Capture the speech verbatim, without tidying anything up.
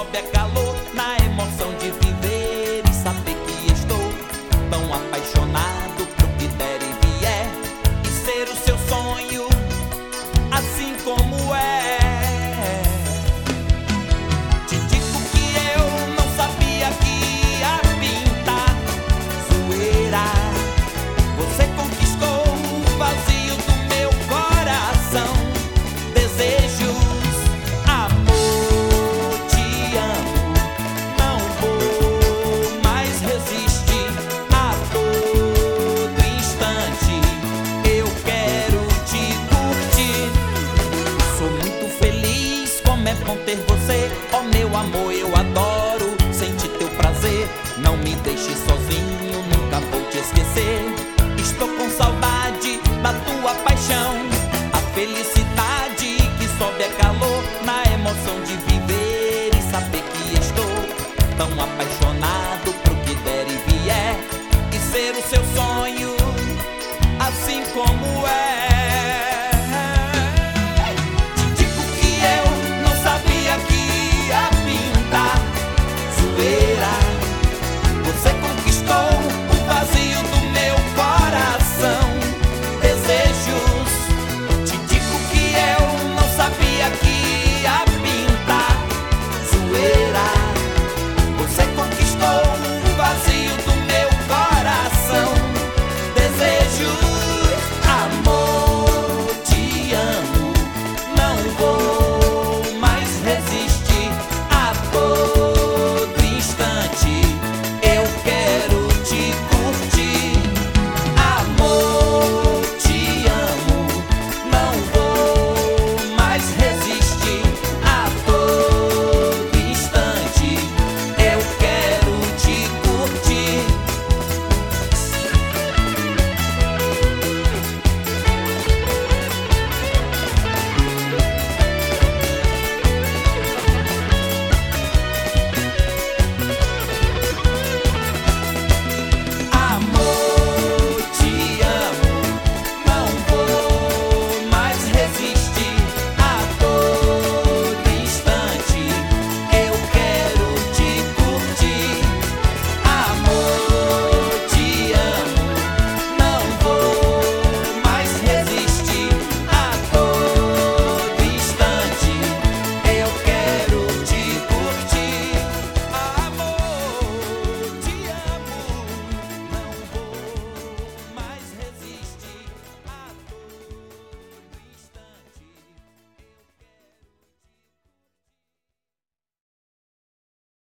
sobe é calor na emoção de viver e saber que estou tão apaixonado pro que der e vier e ser o seu sonho assim como é. Te digo que eu não sabia que ia pintar zoeira. Você conquistou o vazio do meu coração. Desejos, amor, te amo. Não vou mais resistir a todo instante. Eu quero te curtir. Sou muito feliz, como é bom ter você. Oh meu amor, eu adoro